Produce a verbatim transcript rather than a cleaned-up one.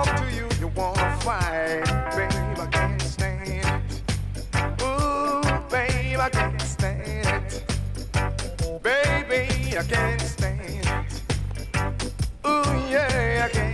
talk to you, you wanna fight, babe, I can't stand it. Ooh, babe, I can't stand it. Baby, I can't stand it. Ooh, yeah, I can't.